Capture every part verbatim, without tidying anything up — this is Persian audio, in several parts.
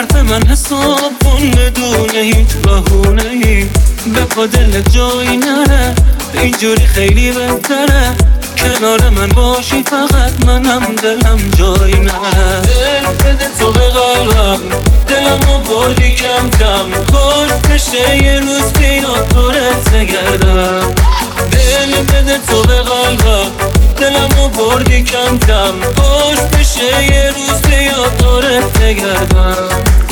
حرف من حساب کن بدون هیچ بهونه‌ای. به پا دلت جایی نره، اینجوری خیلی بهتره. کنار من باشی فقط منم دلم جایی نره. دل بده تو به قلبم، دلمو بردی کم کم. خوش بشه یه روز بیاد دورت بگردم. دل بده تو به قلبم، دلمو بردی کم کم. خوش بشه یه روز بیاد دورت بگردم.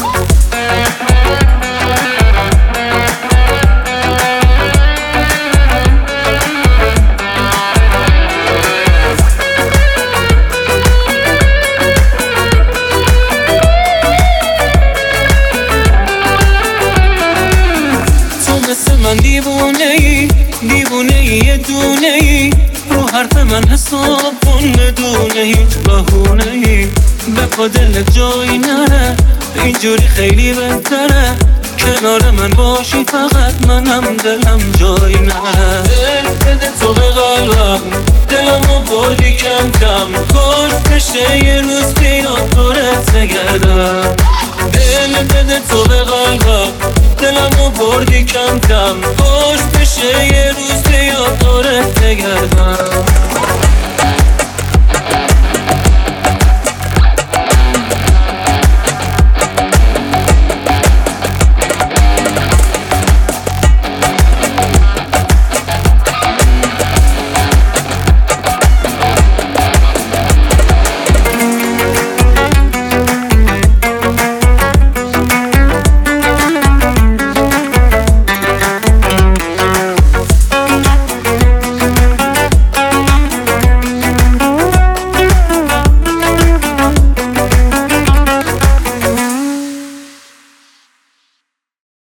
من دیوونه ای، دیوونه ای یه دونه ای. رو حرف من حساب کن بدون هیچ بهونه ای. به پا دلت جایی نره، اینجوری خیلی بهتره. کنار من باشی فقط منم دلم جایی نره. دل بده تو به قلبم، دلمو بردی کم کم. خوش بشه یه روز بیاد دورت بگردم. دل بده تو به قلبم، دلمو بردی کم کم. خوش بشه یه روز بیاد دورت بگردم.